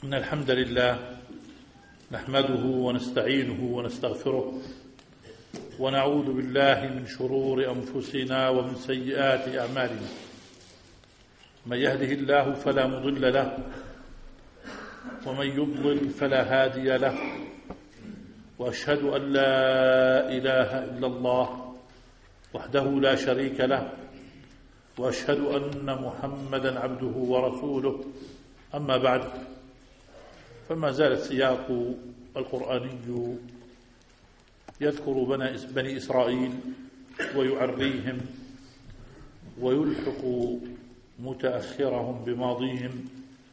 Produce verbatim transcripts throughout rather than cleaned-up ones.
إن الحمد لله نحمده ونستعينه ونستغفره ونعوذ بالله من شرور أنفسنا ومن سيئات أعمالنا. من يهده الله فلا مضل له ومن يضلل فلا هادي له، وأشهد أن لا إله إلا الله وحده لا شريك له، وأشهد أن محمدا عبده ورسوله. أما بعد، فما زال السياق القرآني يذكر بني إسرائيل ويعريهم ويلحق متأخرهم بماضيهم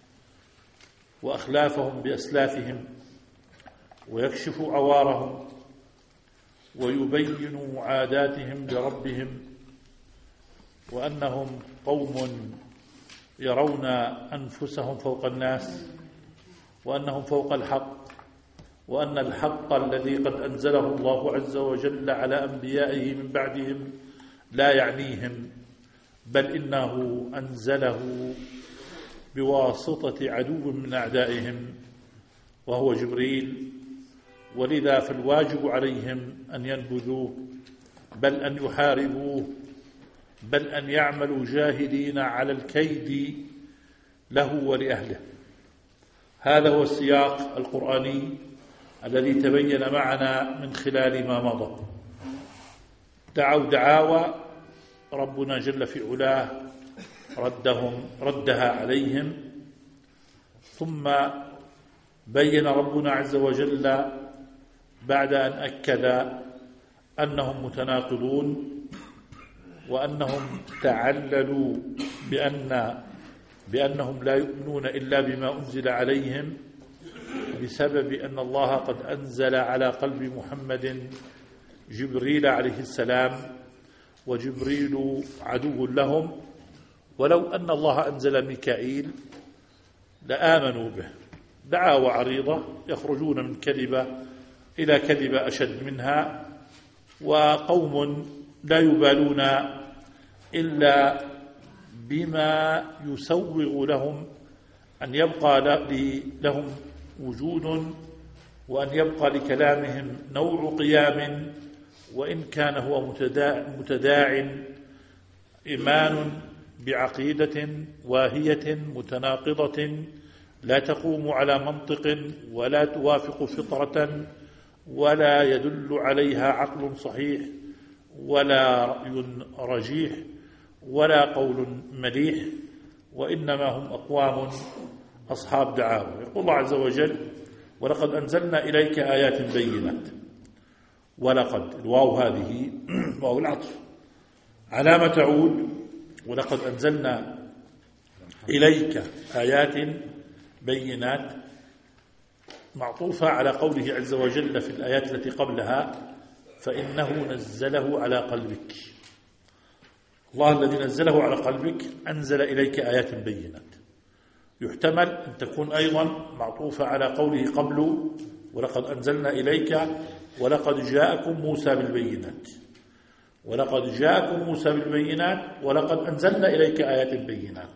وأخلافهم بأسلافهم، ويكشف عوارهم ويبين عاداتهم لربهم، وأنهم قوم يرون أنفسهم فوق الناس، وأنهم فوق الحق، وأن الحق الذي قد أنزله الله عز وجل على أنبيائه من بعدهم لا يعنيهم، بل إنه أنزله بواسطة عدو من أعدائهم وهو جبريل، ولذا فالواجب عليهم أن ينبذوه، بل أن يحاربوه، بل أن يعملوا جاهدين على الكيد له ولأهله. هذا هو السياق القرآني الذي تبين معنا من خلال ما مضى. دعوا دعاوى ربنا جل في علاه ردهم ردها عليهم، ثم بين ربنا عز وجل بعد أن أكد أنهم متناقضون، وأنهم تعللوا بأن بأنهم لا يؤمنون إلا بما أنزل عليهم، بسبب أن الله قد أنزل على قلب محمد جبريل عليه السلام، وجبريل عدو لهم، ولو أن الله أنزل ميكائيل لآمنوا به. دعاوى عريضة يخرجون من كذبة إلى كذبة أشد منها، وقوم لا يبالون إلا بما يسوغ لهم أن يبقى لهم وجود، وأن يبقى لكلامهم نوع قيام، وإن كان هو متداع إيمان بعقيدة واهية متناقضة لا تقوم على منطق ولا توافق فطرة ولا يدل عليها عقل صحيح ولا رأي رجيح ولا قول مليح، وإنما هم أقوام أصحاب دعاوى. يقول الله عز وجل: ولقد أنزلنا إليك آيات بينات. ولقد الواو هذه واو العطف، على ما تعود؟ ولقد أنزلنا إليك آيات بينات معطوفة على قوله عز وجل في الآيات التي قبلها: فإنه نزله على قلبك. الله الذي نزله على قلبك أنزل إليك آيات بينات. يحتمل أن تكون أيضا معطوفة على قوله قبل: ولقد أنزلنا إليك ولقد جاءكم موسى بالبينات. ولقد جاءكم موسى بالبينات ولقد أنزلنا إليك آيات بينات،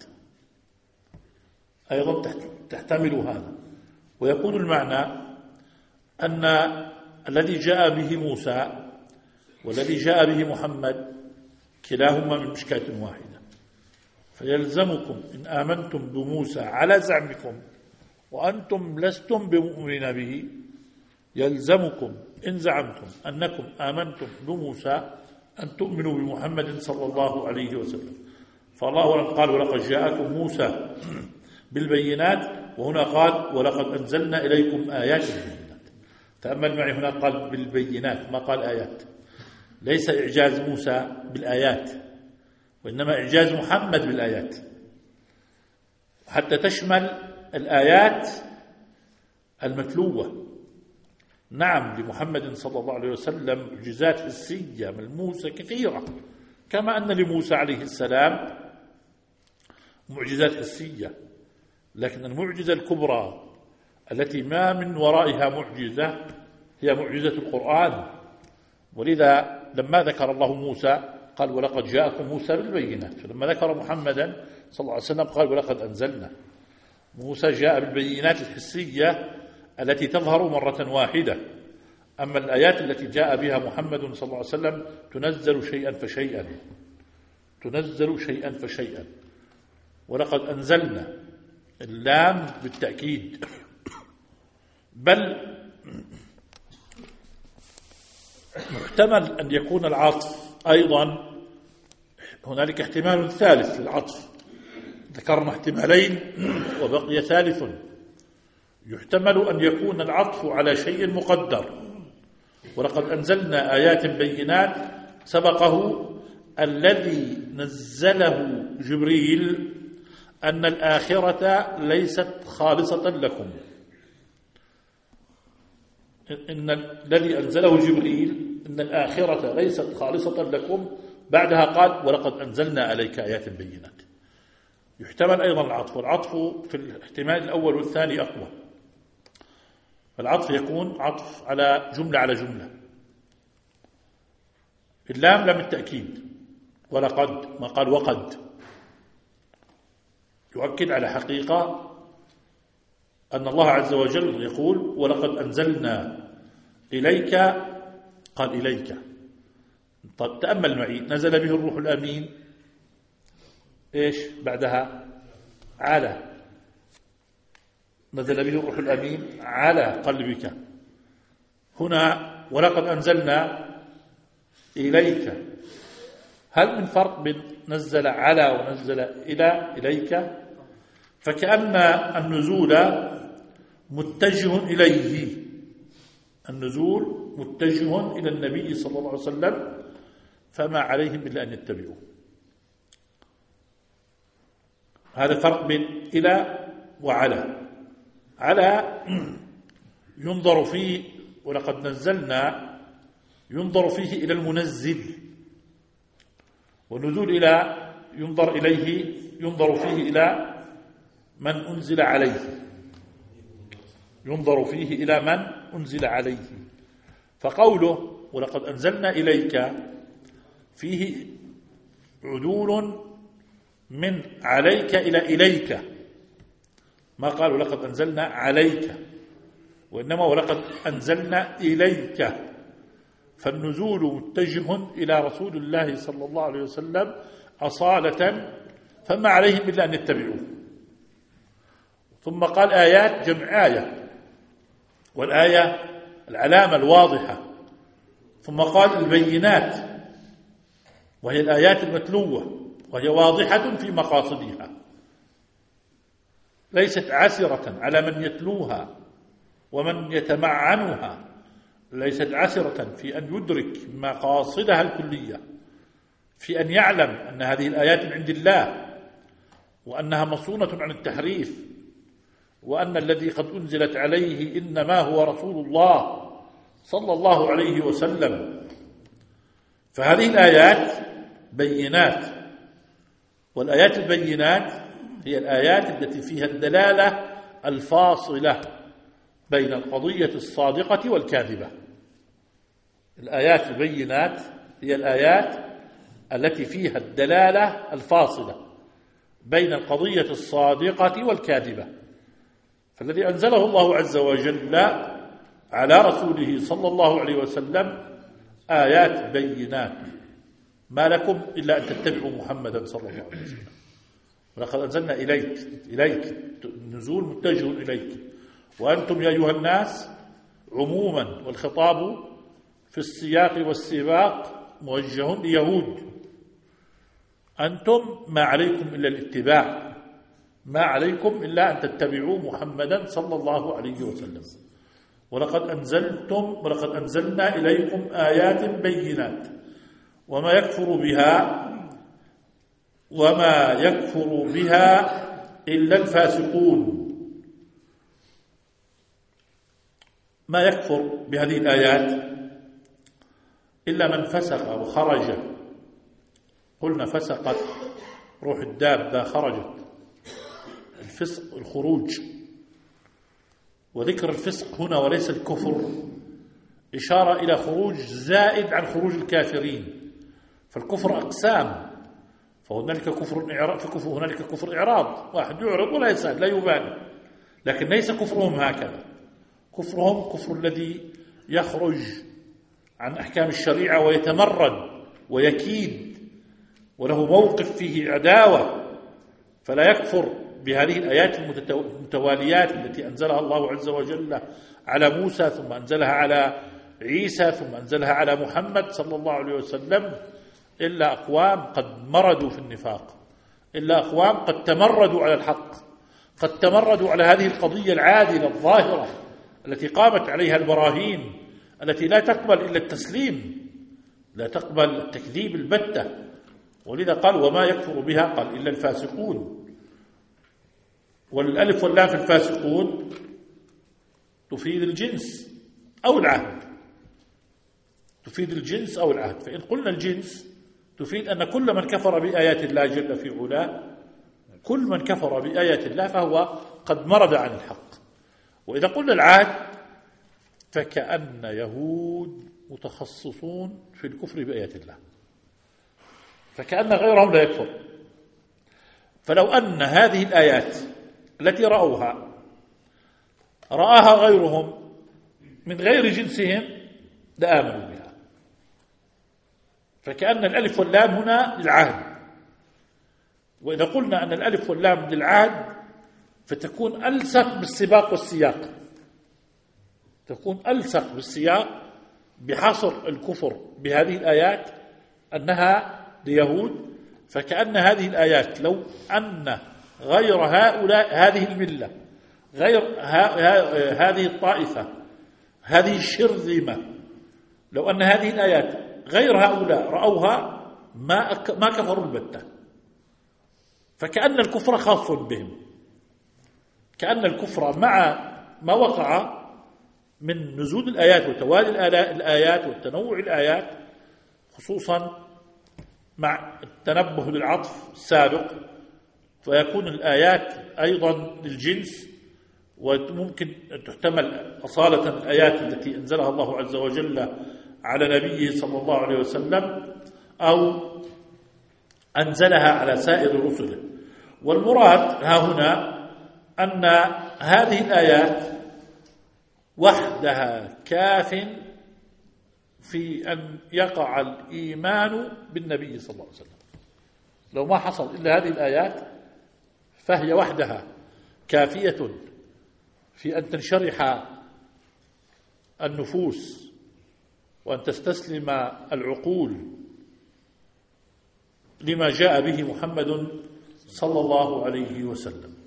أيضا تحتمل هذا. ويكون المعنى أن الذي جاء به موسى والذي جاء به محمد كلاهما من مشكاة واحدة، فيلزمكم إن آمنتم بموسى على زعمكم وأنتم لستم بمؤمنين به، يلزمكم إن زعمتم أنكم آمنتم بموسى أن تؤمنوا بمحمد صلى الله عليه وسلم. فالله قال: ولقد جاءكم موسى بالبينات، وهنا قال: ولقد أنزلنا إليكم آيات بينات. تأمل معي، هنا قال بالبينات ما قال آيات. ليس إعجاز موسى بالآيات، وإنما إعجاز محمد بالآيات، حتى تشمل الآيات المتلوة. نعم، لمحمد صلى الله عليه وسلم معجزات حسية ملموسة كثيرة، كما أن لموسى عليه السلام معجزات حسية، لكن المعجزة الكبرى التي ما من ورائها معجزة هي معجزة القرآن. ولذا لما ذكر الله موسى قال: ولقد جاءكم موسى بالبينات، فلما ذكر محمدا صلى الله عليه وسلم قال: ولقد أنزلنا. موسى جاء بالبينات الحسية التي تظهر مرة واحدة، أما الآيات التي جاء بها محمد صلى الله عليه وسلم تنزل شيئا فشيئا تنزل شيئا فشيئا. ولقد أنزلنا، اللام بالتأكيد، بل محتمل أن يكون العطف أيضا، هنالك احتمال ثالث للعطف، ذكرنا احتمالين وبقي ثالث، يحتمل أن يكون العطف على شيء مقدر. ولقد أنزلنا آيات بينات سبقه الذي نزله جبريل أن الآخرة ليست خالصة لكم، إن الذي أنزله جبريل إن الآخرة ليست خالصة لكم، بعدها قال ولقد أنزلنا عليك آيات بينات. يحتمل أيضا العطف، والعطف في الاحتمال الأول والثاني أقوى. العطف يكون عطف على جملة على جملة. اللام لام التأكيد، ولقد ما قال وقد، يؤكد على حقيقة أن الله عز وجل يقول ولقد أنزلنا إليك، قال إليك. طب تأمل معي، نزل به الروح الأمين، إيش بعدها؟ على، نزل به الروح الأمين على قلبك. هنا ولقد أنزلنا إليك، هل من فرق بين نزل على ونزل إلى إليك؟ فكأن النزول متجه إليه، النزول متجه إلى النبي صلى الله عليه وسلم، فما عليهم إلا أن يتبعوه. هذا فرق بين إلى وعلى. على ينظر فيه، ولقد نزلنا ينظر فيه إلى المنزل، والنزول إلى ينظر إليه ينظر فيه إلى من أنزل عليه، ينظر فيه إلى من أنزل عليه. فقوله ولقد أنزلنا إليك فيه عدول من عليك إلى إليك، ما قالوا لقد أنزلنا عليك، وإنما ولقد أنزلنا إليك. فالنزول متجه إلى رسول الله صلى الله عليه وسلم أصالة، فما عليهم إلا أن يتبعوه. ثم قال آيات، جمع آية، والآية العلامة الواضحة. ثم قال البينات، وهي الآيات المتلوة، وهي واضحة في مقاصدها، ليست عسرة على من يتلوها ومن يتمعنها، ليست عسرة في أن يدرك مقاصدها الكلية، في أن يعلم أن هذه الآيات من عند الله، وأنها مصونة عن التحريف، وأن الذي قد أنزلت عليه إنما هو رسول الله صلى الله عليه وسلم. فهذه الآيات بينات، والآيات البينات هي الآيات التي فيها الدلالة الفاصلة بين القضية الصادقة والكاذبة. الآيات البينات هي الآيات التي فيها الدلالة الفاصلة بين القضية الصادقة والكاذبة. فالذي أنزله الله عز وجل على رسوله صلى الله عليه وسلم آيات بينات، ما لكم إلا أن تتبعوا محمدا صلى الله عليه وسلم. ولقد أنزلنا إليك، إليك النزول متجه إليك، وأنتم يا أيها الناس عموما، والخطاب في السياق والسباق موجه ليهود. أنتم ما عليكم إلا الاتباع، ما عليكم إلا أن تتبعوا محمدا صلى الله عليه وسلم. ولقد أنزلتم ولقد أنزلنا إليكم آيات بينات، وما يكفر بها وما يكفر بها إلا الفاسقون. ما يكفر بهذه الآيات إلا من فسق وخرج. قلنا فسقت روح الدابة، خرجت. الفسق الخروج، وذكر الفسق هنا وليس الكفر إشارة إلى خروج زائد عن خروج الكافرين. فالكفر أقسام، فهنالك كفر إعراض، في كفر هنالك كفر إعراض، واحد يعرض ولا يسأل لا يبالي، لكن ليس كفرهم هكذا. كفرهم كفر الذي يخرج عن أحكام الشريعة ويتمرد ويكيد وله موقف فيه عداوة، فلا يكفر بهذه الآيات المتواليات التي أنزلها الله عز وجل على موسى، ثم أنزلها على عيسى، ثم أنزلها على محمد صلى الله عليه وسلم، إلا أقوام قد مردوا في النفاق، إلا أقوام قد تمردوا على الحق، قد تمردوا على هذه القضية العادلة الظاهرة التي قامت عليها البراهين، التي لا تقبل إلا التسليم، لا تقبل التكذيب البتة. ولذا قال وما يكفر بها قال إلا الفاسقون. والألف واللام في الفاسقون تفيد الجنس أو العهد، تفيد الجنس أو العهد. فإن قلنا الجنس تفيد أن كل من كفر بآيات الله جل في علاه، كل من كفر بآيات الله فهو قد مرد عن الحق. وإذا قلنا العهد فكأن يهود متخصصون في الكفر بآيات الله، فكأن غيرهم لا يكفر. فلو أن هذه الآيات التي رأوها رآها غيرهم من غير جنسهم لآمنوا بها. فكأن الألف واللام هنا للعهد، وإذا قلنا أن الألف واللام للعهد فتكون ألصق بالسباق والسياق، تكون ألصق بالسياق بحصر الكفر بهذه الآيات أنها ليهود. فكأن هذه الآيات لو أن غير هؤلاء هذه الملة، غير هذه الطائفة، هذه الشرذمة، لو أن هذه الآيات غير هؤلاء رأوها ما ما كفروا البتة. فكأن الكفر خاص بهم، كأن الكفر مع ما وقع من نزول الآيات وتوالي الآيات والتنوع الآيات، خصوصا مع التنبه للعطف السابق، فيكون الآيات أيضا للجنس، وممكن أن تحتمل أصالة الآيات التي أنزلها الله عز وجل على نبيه صلى الله عليه وسلم أو أنزلها على سائر رسله. والمراد ها هنا أن هذه الآيات وحدها كاف في أن يقع الإيمان بالنبي صلى الله عليه وسلم. لو ما حصل إلا هذه الآيات فهي وحدها كافية في أن تنشرح النفوس وأن تستسلم العقول لما جاء به محمد صلى الله عليه وسلم.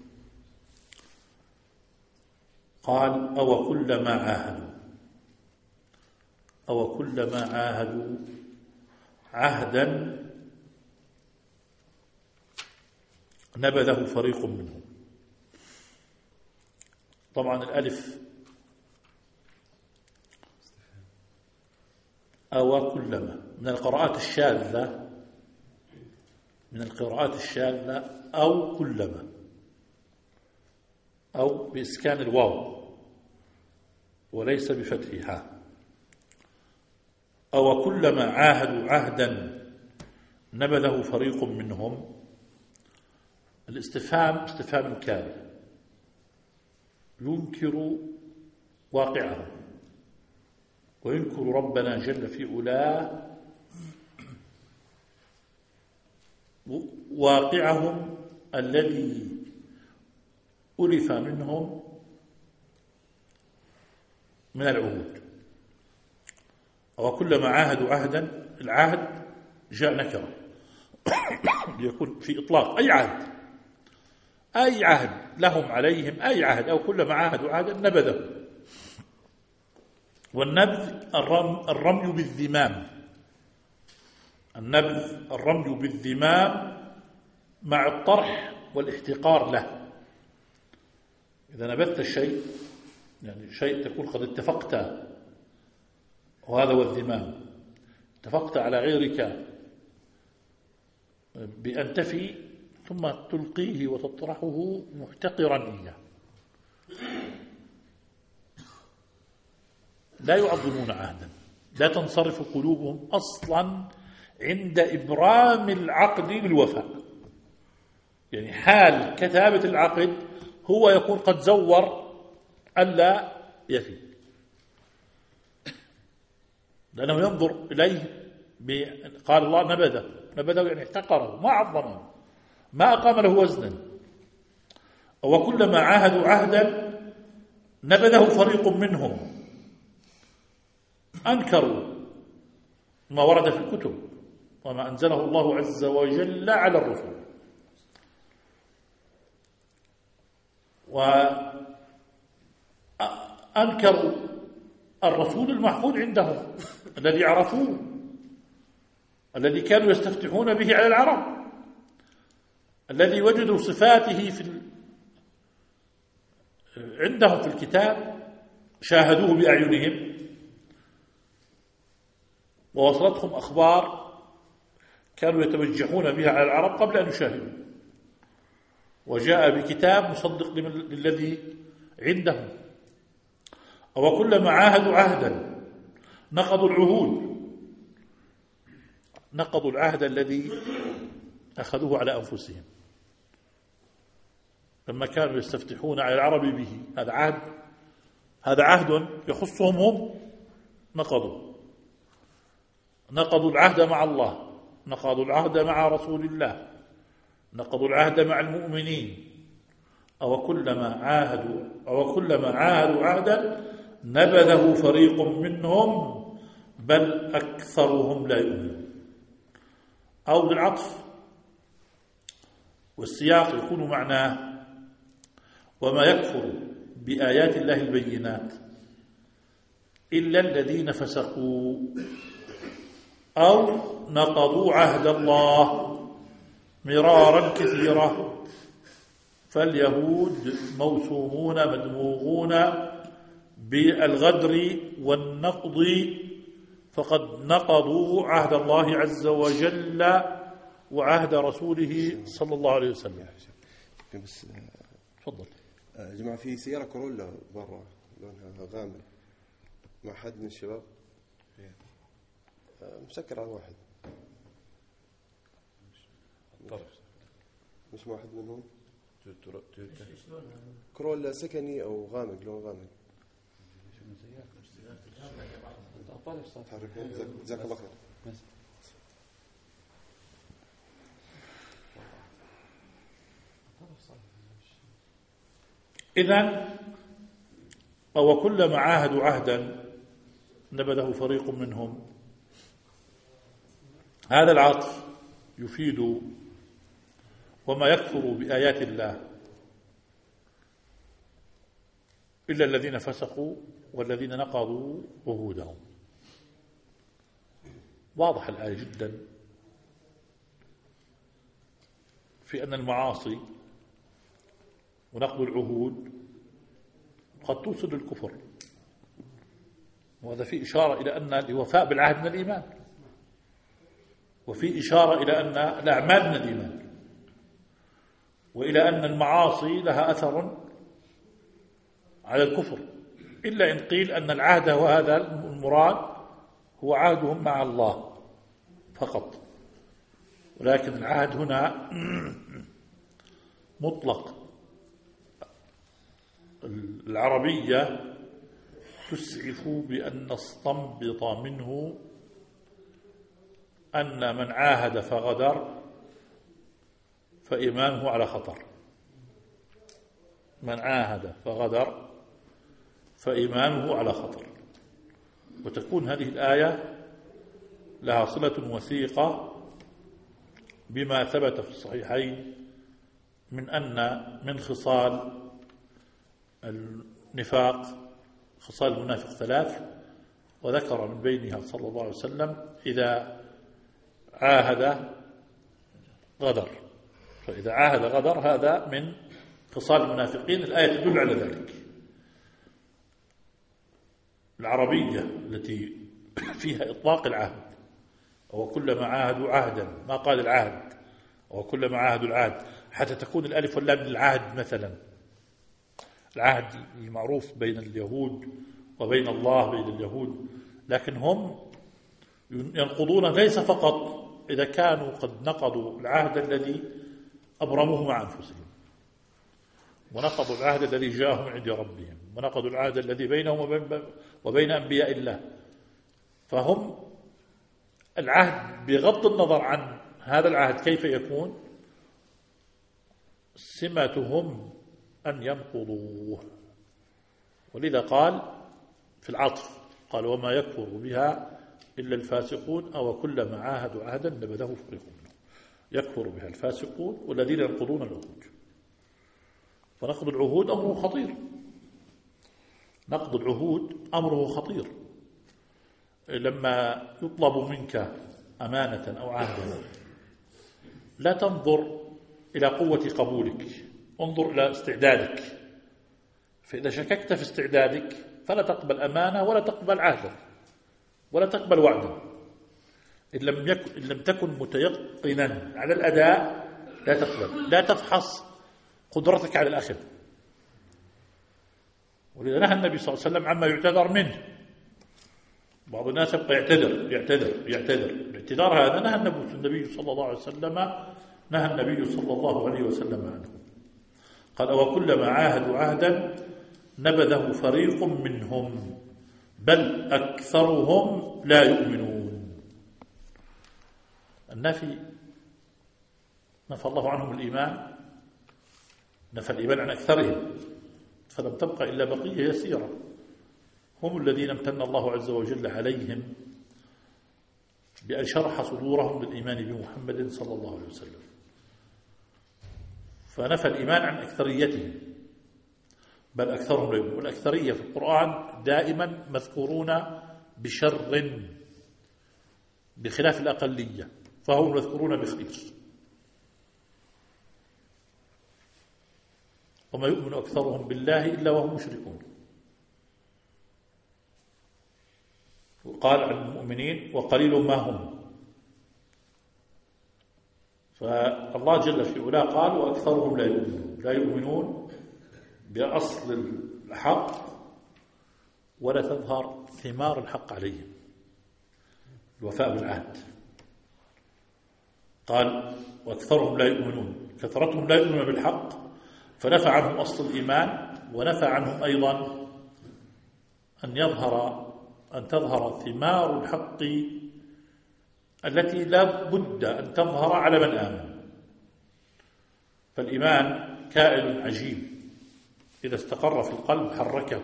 قال أو كلما عاهدوا، أو كلما عاهدوا عهدا نبذه فريق منهم. طبعا الألف أو كلما من القراءات الشاذة، من القراءات الشاذة أو كلما، أو بإسكان الواو وليس بفتحها. أو كلما عاهدوا عهدا نبذه فريق منهم. الاستفهام استفهام كامل ينكر واقعه وينكر ربنا جل في علاه واقعهم الذي ألف منهم من العهود. وكلما عاهدوا عهدا، العهد جاء نكرة ليكون في إطلاق أي عهد، أي عهد لهم عليهم أي عهد، أو كلما عاهدوا عهدا نبذه. والنبذ الرمي, الرمي بالذمام، النبذ الرمي بالذمام مع الطرح والاحتقار له. إذا نبذت الشيء يعني شيء تكون قد اتفقت، وهذا هو الذمام، اتفقت على غيرك بأن تفي ثم تلقيه وتطرحه محتقرا إياه. لا يعظمون عهدا، لا تنصرف قلوبهم أصلا عند إبرام العقد بالوفاء، يعني حال كتابة العقد هو يكون قد زور ألا يفي، لأنه ينظر إليه قال الله نبذه، نبذه يعني احتقره، ما عظمه، ما أقام له وزنا. وكلما عاهدوا عهدا نبذه فريق منهم، أنكروا ما ورد في الكتب وما أنزله الله عز وجل على الرسل، وأنكروا الرسول المحفوظ عندهم الذي عرفوه، الذي كانوا يستفتحون به على العرب، الذي وجدوا صفاته في عندهم في الكتاب، شاهدوه بأعينهم ووصلتهم أخبار كانوا يتوجحون بها على العرب قبل أن يشاهدوا، وجاء بكتاب مصدق للذي عندهم. وكلما عاهدوا عهدا نقضوا العهود، نقضوا العهد الذي أخذوه على أنفسهم لما كانوا يستفتحون على العرب به، هذا عهد، هذا عهد يخصهم هم، نقضوا نقضوا العهد مع الله، نقضوا العهد مع رسول الله، نقضوا العهد مع المؤمنين. أو كلما عاهدوا أو كلما عاهدوا عهدا نبذه فريق منهم بل أكثرهم لا يؤمنون. أو للعطف، والسياق يكون معناه وما يكفر بآيات الله البينات إلا الذين فسقوا أو نقضوا عهد الله مرارا كثيرا، فاليهود موسومون مدموغون بالغدر والنقض، فقد نقضوا عهد الله عز وجل وعهد رسوله صلى الله عليه وسلم. بس تفضل. يا جماعة، في سيارة كورولا برا لونها غامق مع حد من الشباب، مسكر على واحد، مش مع حد منهم. كورولا سكني أو غامق، لون غامق. جزاك الله خير. إذن أو كلما عاهدوا عهدا نبذه فريق منهم، هذا العطف يفيد وما يكفر بآيات الله إلا الذين فسقوا والذين نقضوا عهودهم. واضح الآية جدا في أن المعاصي ونقض العهود قد توصل للكفر، وهذا فيه إشارة إلى أن الوفاء بالعهد من الإيمان، وفي إشارة إلى أن الأعمال من الإيمان، وإلى أن المعاصي لها أثر على الكفر، إلا إن قيل أن العهد وهذا المراد هو عهدهم مع الله فقط، ولكن العهد هنا مطلق. العربية تسعف بأن نستنبط منه أن من عاهد فغدر فإيمانه على خطر، من عاهد فغدر فإيمانه على خطر. وتكون هذه الآية لها صلة وثيقة بما ثبت في الصحيحين من أن من خصال النفاق خصال المنافق ثلاث، وذكر من بينها صلى الله عليه وسلم إذا عاهد غدر، فإذا عاهد غدر هذا من خصال المنافقين. الآية تدل على ذلك. العربية التي فيها إطلاق العهد، أو كلما عاهدوا عهدا، ما قال العهد، أو كلما عاهدوا العهد، حتى تكون الألف واللام للعهد. مثلا العهد المعروف بين اليهود وبين الله، بين اليهود، لكن هم ينقضون ليس فقط إذا كانوا قد نقضوا العهد الذي أبرموه مع أنفسهم، ونقضوا العهد الذي جاءهم من عند ربهم، ونقضوا العهد الذي بينهم وبين, وبين أنبياء الله، فهم العهد بغض النظر عن هذا العهد كيف يكون سمتهم أن ينقضوه. ولذا قال في العطف قال وما يكفر بها إلا الفاسقون أو كلما عاهدوا عهدا نبذه فريق منهم. يكفر بها الفاسقون والذين ينقضون العهود. فنقض العهود أمره خطير، نقض العهود أمره خطير. لما يطلب منك أمانة أو عهدا لا تنظر إلى قوة قبولك، انظر إلى استعدادك. فإذا شككت في استعدادك فلا تقبل أمانة ولا تقبل عهدا ولا تقبل وعدا. إن لم, يكن إن لم تكن متيقنا على الأداء لا تقبل، لا تفحص قدرتك على الأخذ. ولذا نهى النبي صلى الله عليه وسلم عما يعتذر منه. بعض الناس يبقى يعتذر يعتذر يعتذر الاعتذار هذا نهى النبي صلى الله عليه وسلم نهى النبي صلى الله عليه وسلم عنه. قال وكلما عاهدوا عهدا نبذه فريق منهم بل أكثرهم لا يؤمنون. النفي نفى الله عنهم الإيمان، نفى الإيمان عن أكثرهم، فلم تبقى إلا بقية يسيرة، هم الذين امتن الله عز وجل عليهم بأن شرح صدورهم للإيمان بمحمد صلى الله عليه وسلم، فنفى الإيمان عن أكثريتهم بل أكثرهم لا يؤمنون. والأكثرية في القرآن دائما مذكورون بشر بخلاف الأقلية، فهم مذكورون بخير. وما يؤمن أكثرهم بالله إلا وهم مشركون. وقال عن المؤمنين وقليل ما هم. فالله جل في علاه قال وأكثرهم لا يؤمنون، لا يؤمنون بأصل الحق ولا تظهر ثمار الحق عليهم، الوفاء بالعهد. قال وأكثرهم لا يؤمنون، كثرتهم لا يؤمنون بالحق، فنفى عنهم أصل الإيمان، ونفى عنهم أيضا أن يظهر أن تظهر ثمار الحق التي لا بد أن تظهر على من آمن. فالإيمان كائن عجيب، إذا استقر في القلب حركه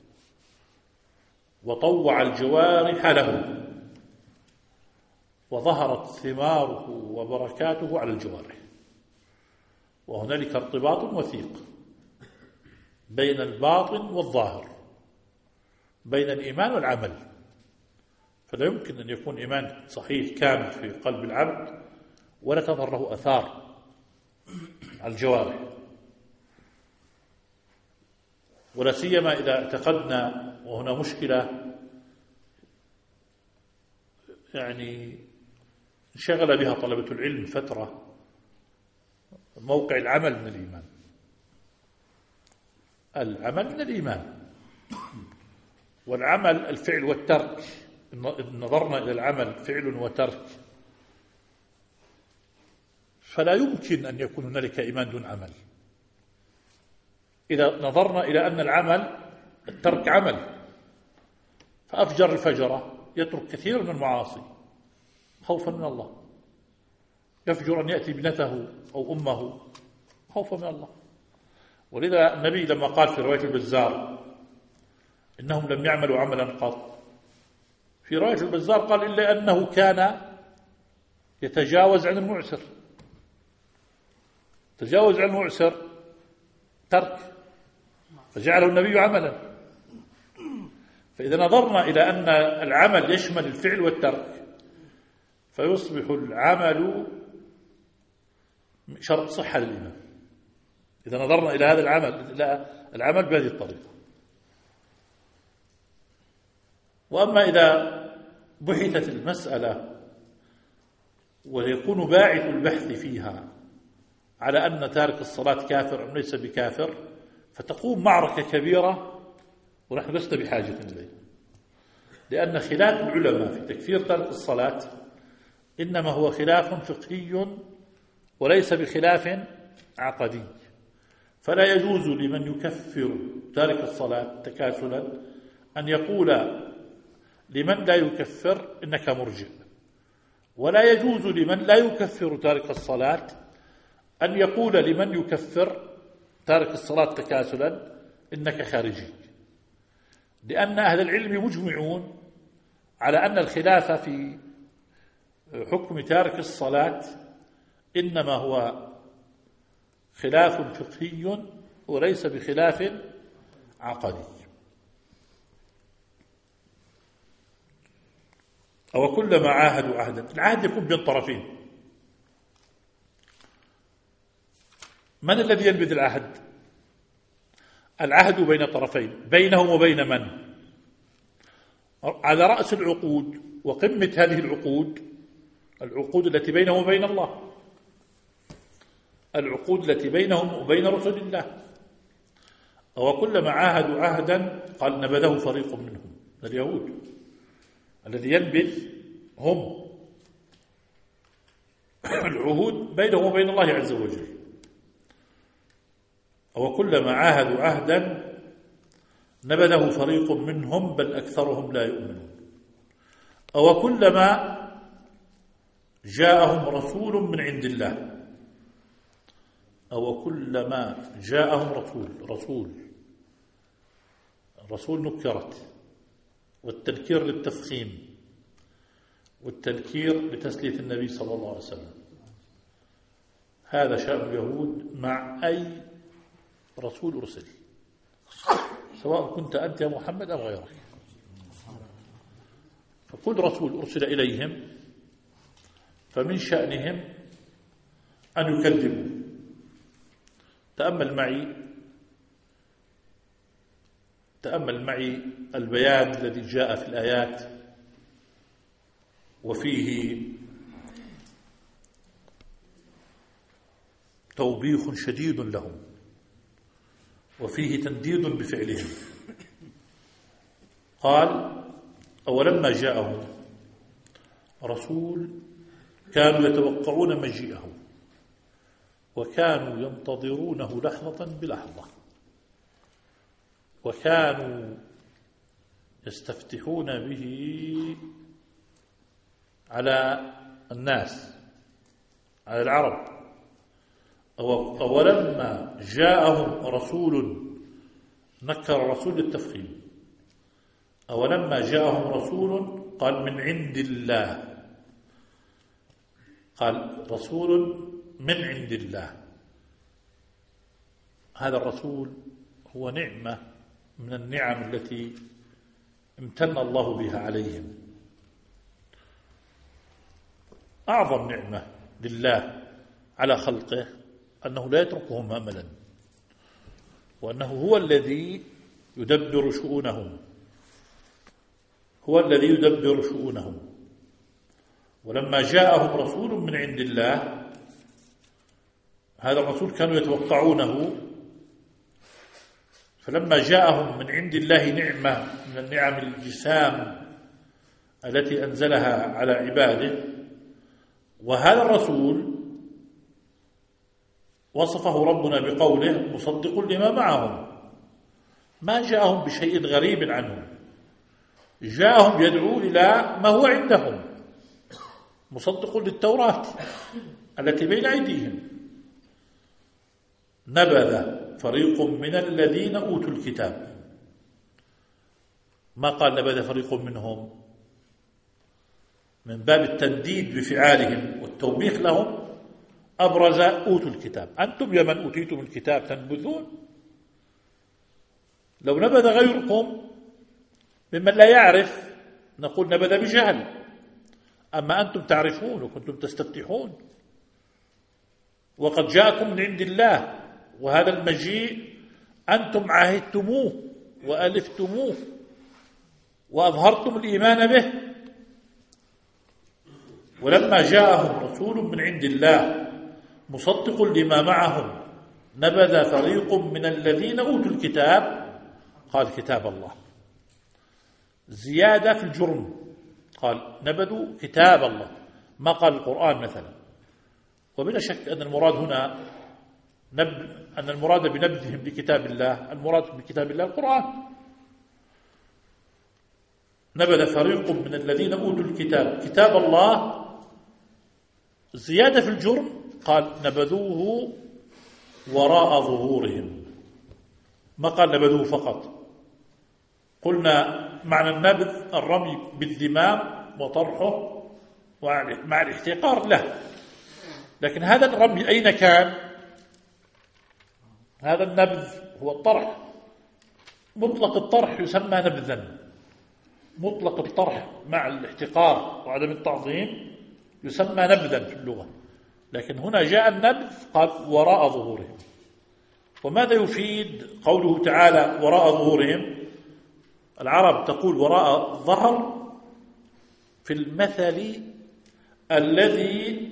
وطوع الجوارح له، وظهرت ثماره وبركاته على الجوارح. وهنالك ارتباط وثيق بين الباطن والظاهر، بين الإيمان والعمل. فلا يمكن أن يكون إيمان صحيح كامل في قلب العبد ولا تظهر له أثار على الجوارح، ولا سيما إذا اعتقدنا، وهنا مشكلة يعني انشغل بها طلبة العلم فترة، موقع العمل من الإيمان. العمل من الإيمان، والعمل الفعل والترك. إن نظرنا إلى العمل فعل وترك، فلا يمكن أن يكون هنالك إيمان دون عمل. إذا نظرنا إلى أن العمل الترك عمل، فأفجر الفجرة يترك كثير من المعاصي خوفا من الله، يفجر أن يأتي ابنته أو أمه خوفا من الله. ولذا النبي لما قال في رواية البزار إنهم لم يعملوا عملا قط، في رواية البزار قال إلا أنه كان يتجاوز عن المعسر. تجاوز عن المعسر ترك، فجعله النبي عملا. فإذا نظرنا إلى أن العمل يشمل الفعل والترك، فيصبح العمل شرط صحة للإيمان. إذا نظرنا إلى هذا العمل إلى العمل بهذه الطريقة. وأما إذا بحثت المسألة ويكون باعث البحث فيها على أن تارك الصلاة كافر أم ليس بكافر، فتقوم معركة كبيرة ونحن لسنا بحاجة إليه، لأن خلاف العلماء في تكفير تارك الصلاة إنما هو خلاف فقهي وليس بخلاف عقدي. فلا يجوز لمن يكفر تارك الصلاة تكاسلا أن يقول لمن لا يكفر إنك مرجئ، ولا يجوز لمن لا يكفر تارك الصلاة أن يقول لمن يكفر تارك الصلاة تكاسلا إنك خارجي، لأن أهل العلم مجمعون على أن الخلاف في حكم تارك الصلاة إنما هو خلاف فقهي وليس بخلاف عقدي. أو كلما عاهدوا عهدا، العهد يكون بين طرفين. من الذي ينبذ العهد؟ العهد بين طرفين، بينهم وبين من؟ على رأس العقود وقمة هذه العقود العقود التي بينهم وبين الله، العقود التي بينهم وبين رسل الله. وكلما عاهدوا عهدا قال نبذه فريق منهم، اليهود. الذي ينبذ هم العهود بينهم وبين الله عز وجل. وكلما عاهدوا عهدا نبذه فريق منهم بل أكثرهم لا يؤمنون. وكلما جاءهم رسول من عند الله، أو كلما جاءهم رسول رسول رسول نكرت، والتنكير للتفخيم، والتنكير لتسلية النبي صلى الله عليه وسلم. هذا شأن اليهود مع أي رسول أرسل، سواء كنت أنت يا محمد أو غيرك. فكل رسول أرسل إليهم فمن شأنهم أن يكذبوا. تأمل معي تأمل معي البيان الذي جاء في الآيات وفيه توبيخ شديد لهم وفيه تنديد بفعلهم. قال أولما جاءهم رسول كانوا يتوقعون مجيئه وكانوا ينتظرونه لحظة بلحظة، وكانوا يستفتحون به على الناس، على العرب. أولما جاءهم رسول، نكر رسول التفخيم، أولما جاءهم رسول قال من عند الله، قال رسول من عند الله. هذا الرسول هو نعمة من النعم التي امتن الله بها عليهم. أعظم نعمة لله على خلقه أنه لا يتركهم هملا، وأنه هو الذي يدبر شؤونهم، هو الذي يدبر شؤونهم. ولما جاءهم رسول من عند الله، هذا الرسول كانوا يتوقعونه، فلما جاءهم من عند الله نعمة من النعم الجسام التي أنزلها على عباده، وهذا الرسول وصفه ربنا بقوله مصدق لما معهم، ما جاءهم بشيء غريب عنهم، جاءهم يدعو إلى ما هو عندهم، مصدق للتوراة التي بين أيديهم. نبذ فريق من الذين أوتوا الكتاب، ما قال نبذ فريق منهم من باب التنديد بفعالهم والتوبيخ لهم، أبرز أوتوا الكتاب. أنتم يا من أوتيتم الكتاب تنبذون، لو نبذ غيركم ممن لا يعرف نقول نبذ بجهل، أما أنتم تعرفون وكنتم تستفتحون، وقد جاءكم من عند الله، وهذا المجيء أنتم عاهدتموه وألفتموه وأظهرتم الإيمان به. ولما جاءهم رسول من عند الله مصدق لما معهم نبذ فريق من الذين أوتوا الكتاب، قال كتاب الله، زيادة في الجرم، قال نبذوا كتاب الله ما قال القرآن مثلا. وبلا شك أن المراد هنا نب... أن المراد بنبذهم لكتاب الله، المراد بكتاب الله القرآن. نبذ فريق من الذين أوتوا الكتاب كتاب الله، زيادة في الجرم، قال نبذوه وراء ظهورهم، ما قال نبذوه فقط. قلنا معنى النبذ الرمي بالذمام وطرحه مع الاحتقار له، لكن هذا الرمي أين كان؟ هذا النبذ هو الطرح، مطلق الطرح يسمى نبذا، مطلق الطرح مع الاحتقار وعدم التعظيم يسمى نبذا في اللغة. لكن هنا جاء النبذ قال وراء ظهورهم. وماذا يفيد قوله تعالى وراء ظهورهم؟ العرب تقول وراء ظهر في المثل الذي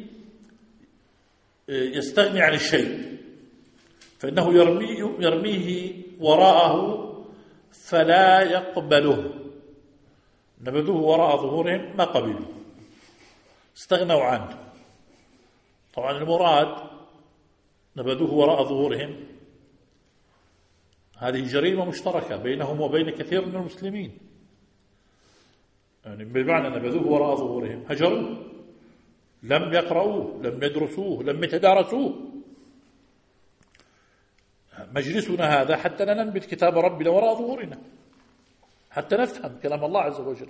يستغني عن الشيء، فإنه يرميه, يرميه وراءه فلا يقبله. نبذوه وراء ظهورهم ما قبلوا، استغنوا عنه. طبعا المراد نبذوه وراء ظهورهم هذه جريمة مشتركة بينهم وبين كثير من المسلمين، يعني بمعنى نبذوه وراء ظهورهم هجروه، لم يقرؤوه، لم يدرسوه، لم يتدارسوه. مجلسنا هذا حتى لا ننبذ كتاب ربنا وراء ظهورنا، حتى نفهم كلام الله عز وجل،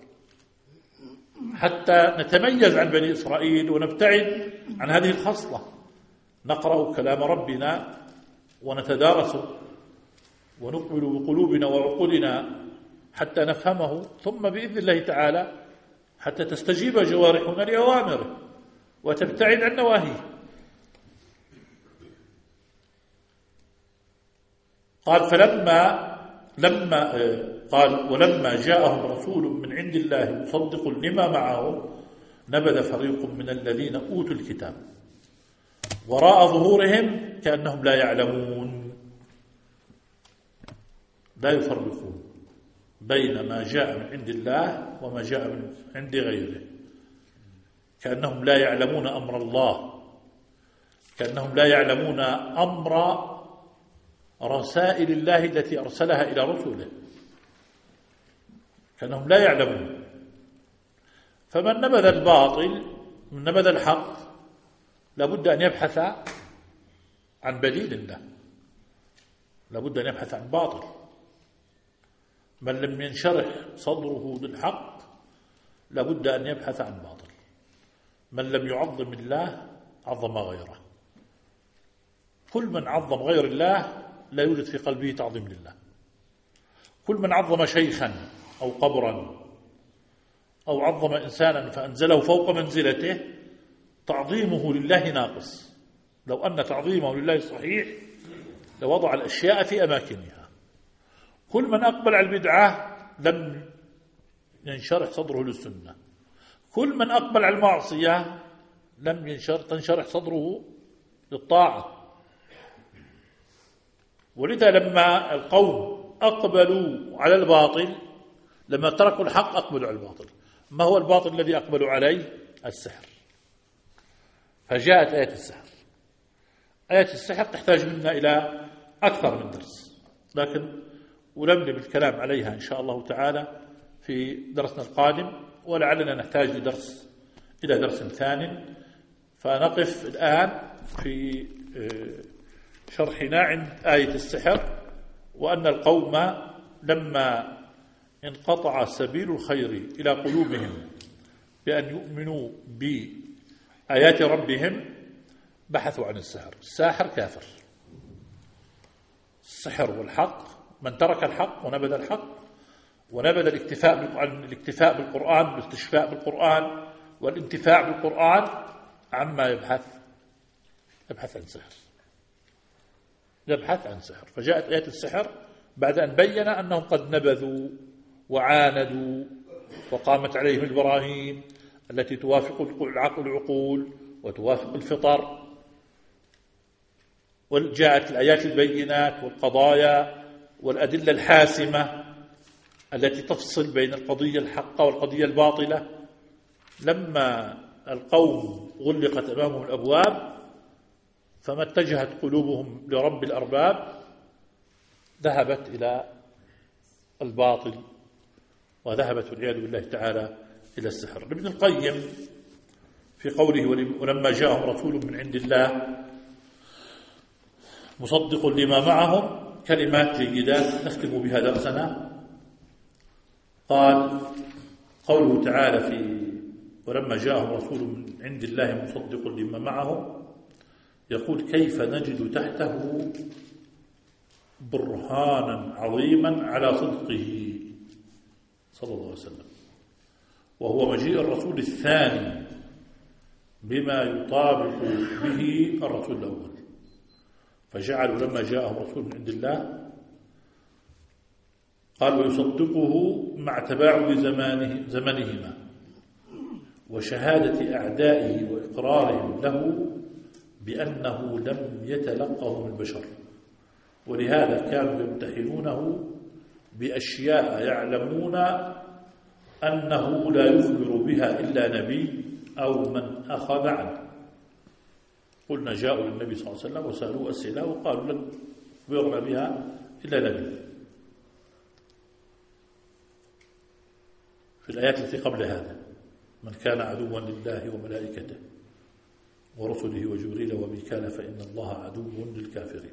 حتى نتميز عن بني إسرائيل ونبتعد عن هذه الخصلة، نقرأ كلام ربنا ونتدارسه ونقبل بقلوبنا وعقولنا حتى نفهمه، ثم بإذن الله تعالى حتى تستجيب جوارحنا لأوامره وتبتعد عن نواهيه. قال فلما لما قال ولما جاءهم رسول من عند الله مصدق لما معهم نبذ فريق من الذين أوتوا الكتاب وراء ظهورهم كأنهم لا يعلمون، لا يفرقون بين ما جاء من عند الله وما جاء من عند غيره، كأنهم لا يعلمون أمر الله، كأنهم لا يعلمون أمر رسائل الله التي أرسلها إلى رسله، كأنهم لا يعلمون. فمن نبذ الباطل من نبذ الحق لابد أن يبحث عن بديل له، لابد أن يبحث عن باطل. من لم ينشرح صدره للحق لابد أن يبحث عن باطل. من لم يعظم الله عظم غيره. كل من عظم غير الله لا يوجد في قلبه تعظيم لله. كل من عظم شيخا أو قبرا أو عظم إنسانا فأنزله فوق منزلته تعظيمه لله ناقص. لو أن تعظيمه لله صحيح لوضع الأشياء في أماكنها. كل من أقبل على البدعة لم ينشرح صدره للسنة. كل من أقبل على المعصية لم ينشر تنشرح صدره للطاعة. ولذا لما القوم أقبلوا على الباطل، لما تركوا الحق أقبلوا على الباطل. ما هو الباطل الذي أقبلوا عليه؟ السحر. فجاءت آية السحر. آية السحر تحتاج منا إلى أكثر من درس، لكن ولملم الكلام عليها إن شاء الله تعالى في درسنا القادم، ولعلنا نحتاج لدرس إلى درس ثاني. فنقف الآن في شرحنا عند آية السحر، وأن القوم لما انقطع سبيل الخير إلى قلوبهم بأن يؤمنوا بآيات ربهم بحثوا عن السحر. الساحر كافر. السحر والحق، من ترك الحق ونبذ الحق ونبذ الاكتفاء الاكتفاء بالقرآن والاستشفاء بالقرآن والانتفاع بالقرآن عما يبحث يبحث عن سحر، يبحث عن سحر. فجاءت آيات السحر بعد أن بين أنهم قد نبذوا وعاندوا وقامت عليهم البراهين التي توافق العقل العقول وتوافق الفطر، وجاءت الآيات البينات والقضايا والأدلة الحاسمة التي تفصل بين القضية الحقة والقضية الباطلة. لما القوم غلقت أمامهم الأبواب فما اتجهت قلوبهم لرب الأرباب ذهبت إلى الباطل وذهبت والعياذ بالله تعالى إلى السحر. ابن القيم في قوله ولما جاءهم رسول من عند الله مصدق لما معهم كلمات جيدات نختم بها درسنا. قال قوله تعالى في ولما جاءهم رسول من عند الله مصدق لما معهم يقول كيف نجد تحته برهانا عظيما على صدقه صلى الله عليه وسلم، وهو مجيء الرسول الثاني بما يطابق به الرسول الأول. فجعلوا لما جاءهم رسول من عند الله قال ويصدقه مع تباعد زمانه زمنهما وشهادة أعدائه وإقرارهم له بأنه لم يتلقه من بشر، ولهذا كانوا يمتحنونه بأشياء يعلمون أنه لا يخبر بها إلا نبي أو من أخذ عنه. قلنا جاءوا للنبي صلى الله عليه وسلم وسألوه أسئلة وقالوا لن يخبرنا بها إلا نبي. في الآيات التي قبل هذا من كان عدوا لله وملائكته ورسله وجبريل وميكال فإن الله عدو للكافرين.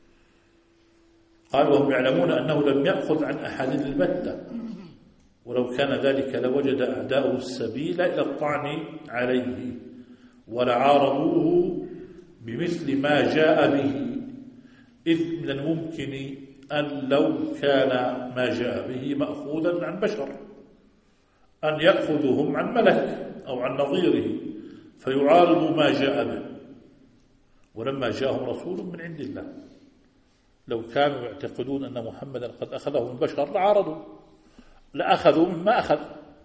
قال وهم يعلمون أنه لم يأخذ عن أحد البتة، ولو كان ذلك لوجد أعداؤه السبيل إلى الطعن عليه ولعارضوه بمثل ما جاء به، إذ من الممكن أن لو كان ما جاء به مأخوذا عن بشر أن يأخذهم عن ملك أو عن نظيره فيعارض ما جاء به. ولما جاءهم رسول من عند الله لو كانوا يعتقدون أن محمدا قد أخذه من بشر لعارضوا لأخذوا مما أخذ.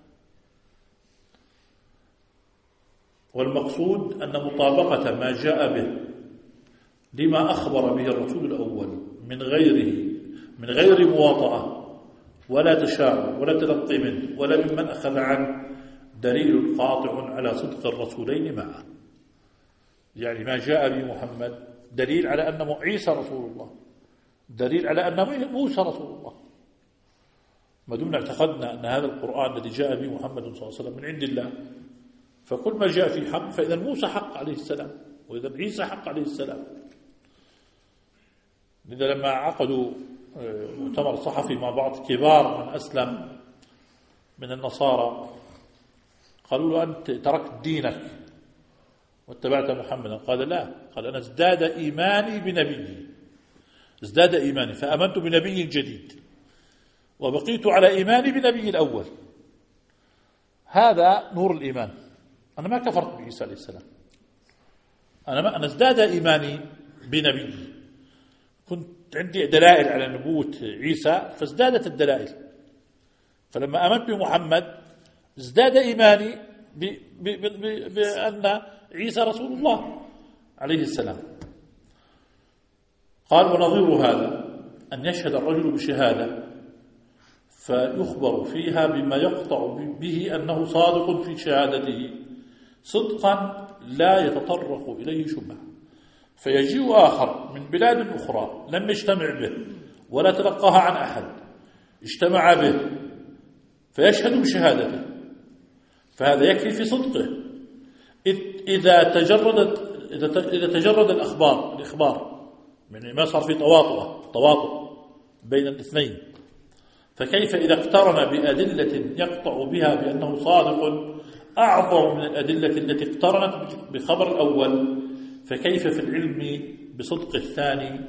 والمقصود أن مطابقة ما جاء به لما أخبر به الرسول الأول من غيره من غير مواطأة ولا تشاؤم ولا تلقي منه ولا ممن أخذ عنه دليل قاطع على صدق الرسولين معه. يعني ما جاء به محمد دليل على أن عيسى رسول الله، دليل على أن موسى رسول الله. ما دمنا اعتقدنا أن هذا القرآن الذي جاء به محمد صلى الله عليه وسلم من عند الله فكل ما جاء في حق، فإذا موسى حق عليه السلام وإذا عيسى حق عليه السلام. لذا لما عقدوا مؤتمر صحفي مع بعض كبار من أسلم من النصارى قالوا له أنت تركت دينك واتبعت محمدا، قال لا، قال أنا ازداد إيماني بنبيي، ازداد إيماني فأمنت بنبي جديد وبقيت على إيماني بنبي الأول. هذا نور الإيمان. أنا ما كفرت بعيسى عليه السلام، أنا ما أنا ازداد إيماني بنبي، كنت عندي دلائل على نبوة عيسى فازدادت الدلائل، فلما آمنت بمحمد ازداد إيماني بأن عيسى رسول الله عليه السلام. قال ونظير هذا أن يشهد الرجل بشهادة فيخبر فيها بما يقطع به أنه صادق في شهادته صدقا لا يتطرق إليه شبهة، فيجيء آخر من بلاد أخرى لم يجتمع به ولا تلقاها عن أحد اجتمع به فيشهد بشهادته، فهذا يكفي في صدقه. إذا تجردت إذا تجرد الأخبار الإخبار يعني ما صار في تواطؤ تواطؤ بين الاثنين، فكيف إذا اقترن بأدلة يقطع بها بأنه صادق أعظم من الأدلة التي اقترنت بخبر الأول، فكيف في العلم بصدق الثاني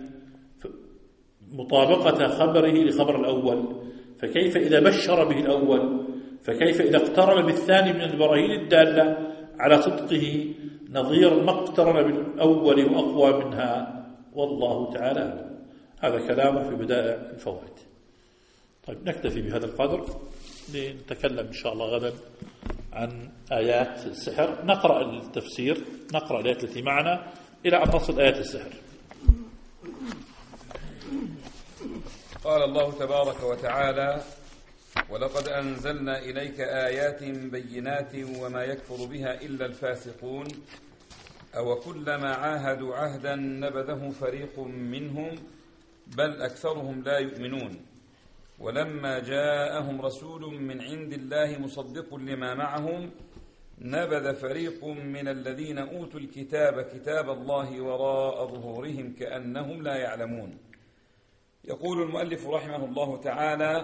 مطابقة خبره لخبر الأول، فكيف إذا بشر به الأول، فكيف إذا اقترن بالثاني من البراهين الدالة على صدقه نظير ما اقترن بالأول وأقوى منها. والله تعالى هذا كلام في بدائع الفوائد. طيب نكتفي بهذا القدر، لنتكلم إن شاء الله غدا عن آيات السحر، نقرأ التفسير، نقرأ الآيات التي معنا إلى أن نصل آيات السحر. قال الله تبارك وتعالى ولقد أنزلنا إليك آيات بينات وما يكفر بها إلا الفاسقون أو كلما عاهدوا عهدا نبذه فريق منهم بل أكثرهم لا يؤمنون ولما جاءهم رسول من عند الله مصدق لما معهم نبذ فريق من الذين أوتوا الكتاب كتاب الله وراء ظهورهم كأنهم لا يعلمون. يقول المؤلف رحمه الله تعالى: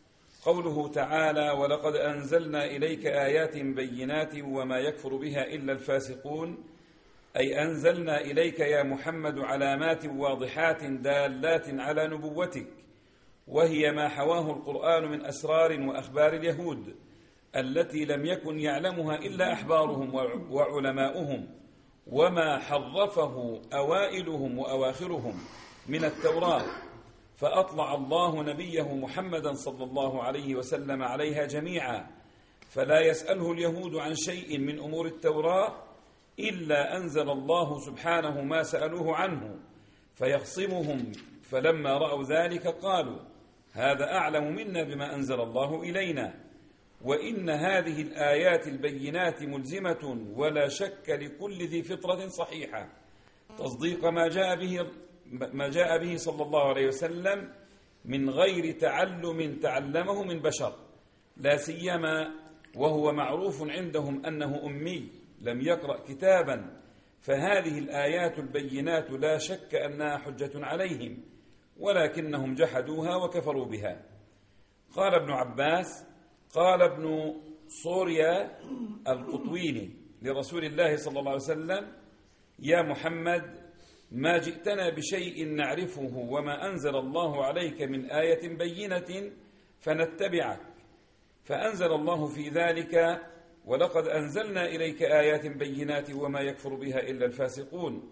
قوله تعالى: ولقد أنزلنا إليك آيات بينات وما يكفر بها إلا الفاسقون، أي أنزلنا إليك يا محمد علامات واضحات دالات على نبوتك، وهي ما حواه القرآن من أسرار وأخبار اليهود التي لم يكن يعلمها إلا أحبارهم وعلماؤهم، وما حرفه أوائلهم وأواخرهم من التوراة، فأطلع الله نبيه محمدا صلى الله عليه وسلم عليها جميعا، فلا يسأله اليهود عن شيء من أمور التوراة إلا أنزل الله سبحانه ما سألوه عنه فيخصمهم، فلما رأوا ذلك قالوا: هذا أعلم منا بما أنزل الله إلينا، وإن هذه الآيات البينات ملزمة ولا شك لكل ذي فطرة صحيحة تصديق ما جاء به ما جاء به صلى الله عليه وسلم من غير تعلم تعلمه من بشر، لا سيما وهو معروف عندهم أنه أمي لم يقرأ كتابا، فهذه الآيات البينات لا شك أنها حجة عليهم، ولكنهم جحدوها وكفروا بها. قال ابن عباس: قال ابن صوريا القطويني لرسول الله صلى الله عليه وسلم: يا محمد، ما جئتنا بشيء نعرفه وما أنزل الله عليك من آية بينة فنتبعك، فأنزل الله في ذلك: ولقد أنزلنا إليك آيات بينات وما يكفر بها إلا الفاسقون.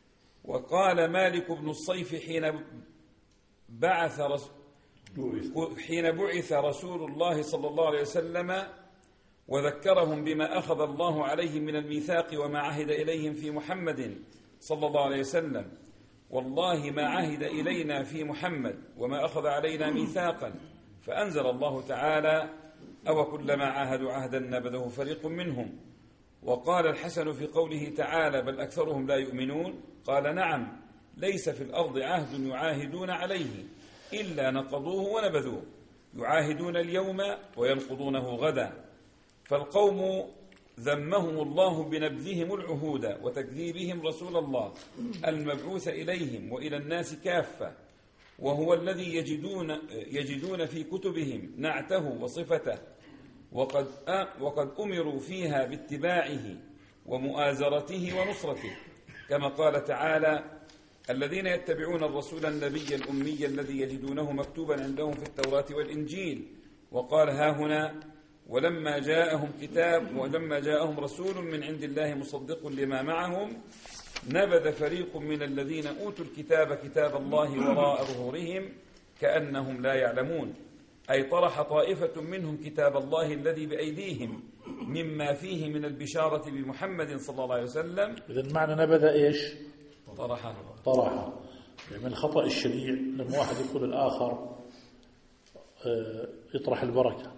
وقال مالك بن الصيف حين بعث رسول حين بعث رسول الله صلى الله عليه وسلم وذكرهم بما أخذ الله عليهم من الميثاق وما عهد إليهم في محمد صلى الله عليه وسلم: والله ما عهد إلينا في محمد وما أخذ علينا ميثاقا. فأنزل الله تعالى: أو كلما عاهدوا عهدا نبذه فريق منهم. وقال الحسن في قوله تعالى: بل أكثرهم لا يؤمنون: قال: نعم، ليس في الأرض عهد يعاهدون عليه إلا نقضوه ونبذوه، يعاهدون اليوم وينقضونه غدا. فالقوم ذمهم الله بنبذهم العهود وتكذيبهم رسول الله المبعوث إليهم وإلى الناس كافة، وهو الذي يجدون, يجدون في كتبهم نعته وصفته، وقد, وقد أمروا فيها باتباعه ومؤازرته ونصرته، كما قال تعالى: الذين يتبعون الرسول النبي الأمي الذي يجدونه مكتوبا عندهم في التوراة والإنجيل. وقال هاهنا: ولما جاءهم كتاب ولما جاءهم رسول من عند الله مصدق لما معهم نبذ فريق من الذين أوتوا الكتاب كتاب الله وراء ظهورهم كأنهم لا يعلمون، أي طرح طائفة منهم كتاب الله الذي بأيديهم مما فيه من البشارة بمحمد صلى الله عليه وسلم. إذن معنى نبذ إيش؟ طرحه طرحه يعني من الخطأ الشريع لما واحد يقول الآخر اه يطرح البركة.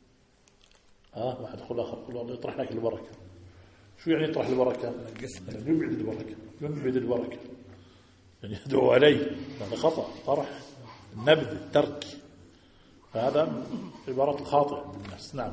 ها واحد يقول الآخر يقول والله يطرح لك البركة. شو يعني يطرح البركة؟ يعني يبعد البركة يبعد البركة يعني يدعو عليه. هذا خطأ، طرح النبذ الترك، فهذا عبارة خاطئة من الناس. نعم.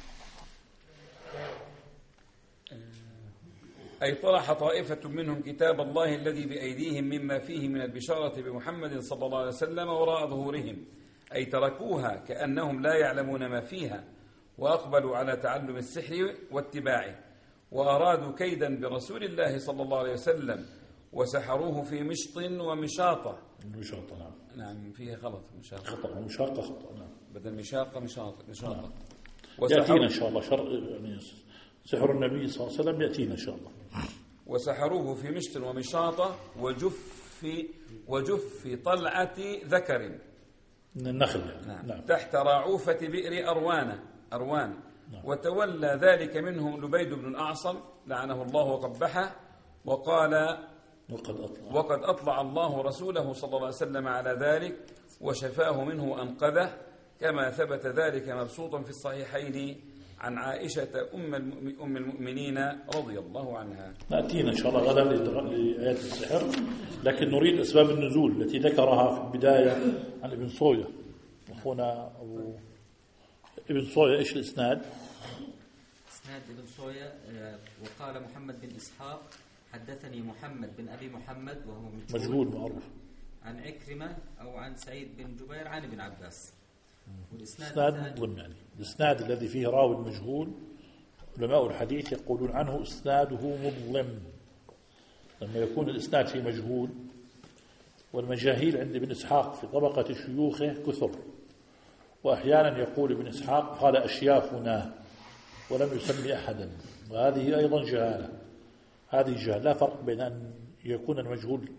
أي طرح طائفة منهم كتاب الله الذي بأيديهم مما فيه من البشارة بمحمد صلى الله عليه وسلم وراء ظهورهم، أي تركوها كأنهم لا يعلمون ما فيها، وأقبلوا على تعلم السحر واتباعه، وأرادوا كيدا برسول الله صلى الله عليه وسلم وسحروه في مشط ومشاطة. مشاطة نعم. نعم فيها غلط، مشاطة خطأ، مشاطة خطأ نعم. بدل مشاقة مشاطة مشاطة. نعم. يأتينا إن شاء الله شر يعني سحر النبي صلى الله عليه وسلم يأتينا إن شاء الله. وسحروه في مشط ومشاطة وجف وجف طلعة ذكر من النخل يعني. نعم. نعم. تحت راعوفة بئر أروان أروان نعم. وتولى ذلك منهم لبيد بن الأعصم لعنه الله وقبحه، وقال: وقد أطلع, وقد أطلع الله رسوله صلى الله عليه وسلم على ذلك وشفاه منه وأنقذه، كما ثبت ذلك مبسوطا في الصحيحين عن عائشة أم أم المؤمنين رضي الله عنها. نأتينا إن شاء الله غدا لآيات السحر، لكن نريد أسباب النزول التي ذكرها في البداية عن ابن صويا. أخونا أبو ابن صويا إيش الإسناد؟ إسناد ابن صويا وقال محمد بن إسحاق حدثني محمد بن أبي محمد وهو مجهول معروف عن عكرمة أو عن سعيد بن جبير عن ابن عباس. والإسناد مظلم، يعني الإسناد الذي فيه راوي مجهول علماء الحديث يقولون عنه إسناده مظلم، لما يكون الإسناد فيه مجهول. والمجاهيل عند ابن إسحاق في طبقة شيوخه كثر، وأحيانا يقول ابن إسحاق قال أشياخنا ولم يسمي أحدا، وهذه أيضا جهالة. هذه جهالة، لا فرق بين أن يكون المجهول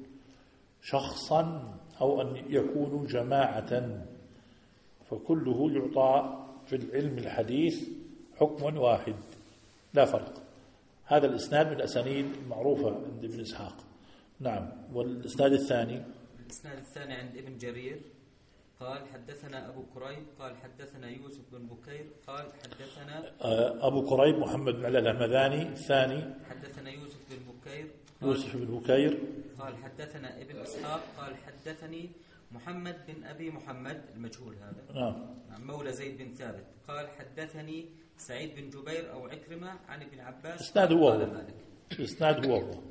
شخصا أو أن يكون جماعة، فكله يعطى في العلم الحديث حكم واحد لا فرق. هذا الإسناد من الأسانيد المعروفة عند ابن إسحاق. نعم. والإسناد الثاني الإسناد الثاني عند ابن جرير قال حدثنا أبو كريب قال حدثنا يوسف بن بكير قال حدثنا أبو كريب محمد بن علاء الهمذاني. الثاني حدثنا يوسف بن بكير يوسف بن بكير قال حدثنا ابن إسحاق قال حدثني محمد بن أبي محمد المجهول هذا نعم مولى زيد بن ثابت قال حدثني سعيد بن جبير أو عكرمة عن ابن عباس. الإسناد هو هو الإسناد هو هو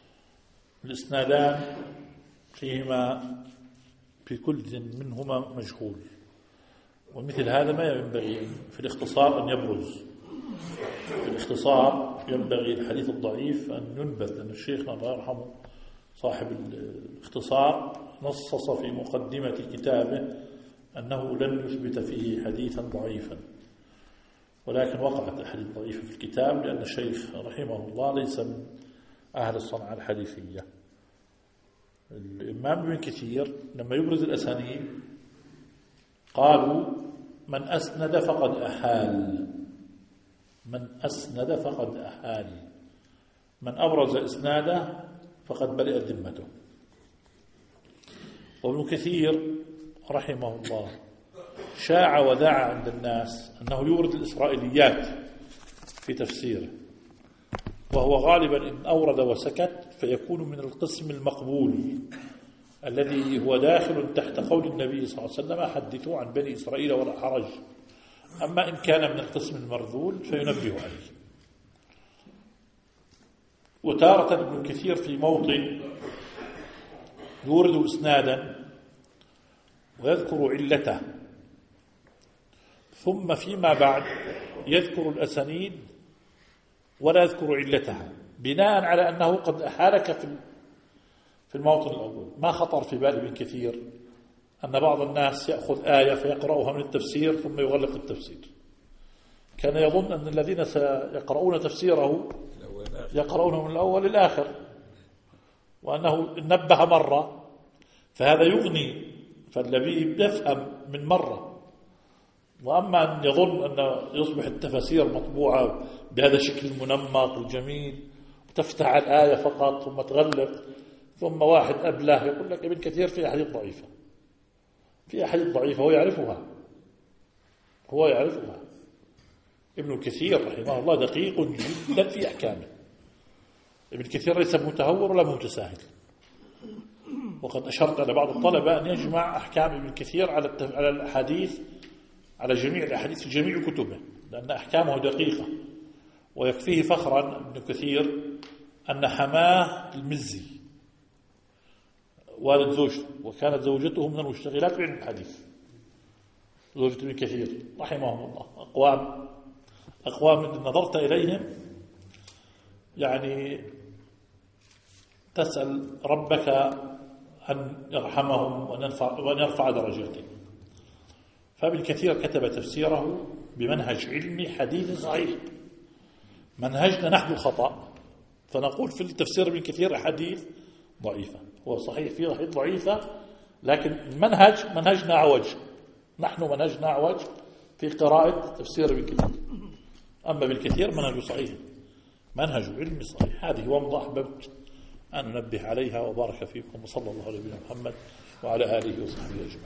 الإسنادان فيهما في كل منهما مجهول، ومثل هذا ما ينبغي في الاختصار أن يبرز. في الاختصار ينبغي الحديث الضعيف أن ينبذ، لأن الشيخ الله يرحمه صاحب الاختصار نصص في مقدمة كتابه أنه لن يثبت فيه حديثا ضعيفا، ولكن وقعت أحاديث ضعيفة في الكتاب لأن الشيخ رحمه الله ليس من أهل الصنعة الحديثية. الإمام ابن كثير لما يبرز الأسانيد قالوا من أسند فقد أحال، من أسند فقد أحال، من أبرز إسناده فقد برئت ذمته. وابن كثير رحمه الله شاع وذاع عند الناس أنه يورد الإسرائيليات في تفسيره، وهو غالبا إن أورد وسكت فيكون من القسم المقبول الذي هو داخل تحت قول النبي صلى الله عليه وسلم حدثوا عن بني إسرائيل ولا حرج. أما إن كان من القسم المرذول فينبه عليه. وتارة ابن كثير في موطن يورد إسنادا ويذكر علته، ثم فيما بعد يذكر الأسانيد ولا يذكر علتها، بناء على أنه قد أحالك في الموطن الأول. ما خطر في بال ابن كثير أن بعض الناس يأخذ آية فيقرأها من التفسير ثم يغلق التفسير. كان يظن أن الذين سيقرؤون تفسيره يقرؤونه من الأول للآخر، وأنه نبه مرة فهذا يغني، فالذي يفهم من مرة. وأما أن يظن أن يصبح التفاسير مطبوعة بهذا الشكل المنمق الجميل وتفتح الآية فقط ثم تغلق، ثم واحد أبله يقول لك ابن كثير في أحاديث ضعيفة، في أحاديث ضعيفة هو يعرفها هو يعرفها ابن كثير رحمه الله دقيق جدا في أحكامه. ابن كثير ليس متهور ولا متساهل، وقد أشرت على بعض الطلبة أن يجمع أحكام ابن كثير على على الأحاديث، على جميع الأحاديث في جميع كتبه، لأن أحكامه دقيقة. ويكفيه فخرا ابن كثير أن حماه المزي والد زوجته، وكانت زوجته من المشتغلات بعلم الحديث، زوجة ابن كثير رحمهم الله. أقوام أقوام إن نظرت إليهم يعني تسأل ربك أن يرحمهم وأن يرفع, وأن يرفع درجاتهم. فابن كثير كتب تفسيره بمنهج علمي حديث صحيح. منهجنا نحن خطأ، فنقول في التفسير ابن كثير حديث ضعيفة. هو صحيح فيه حديث ضعيفة، لكن المنهج منهجنا عوج، نحن منهجنا عوج في قراءة تفسير ابن كثير. أما ابن كثير منهج صحيح، منهج علمي صحيح. هذه ومضة أحببت أن ننبه عليها. وبارك فيكم، وصلى الله على نبينا محمد وعلى آله وصحبه أجمعين.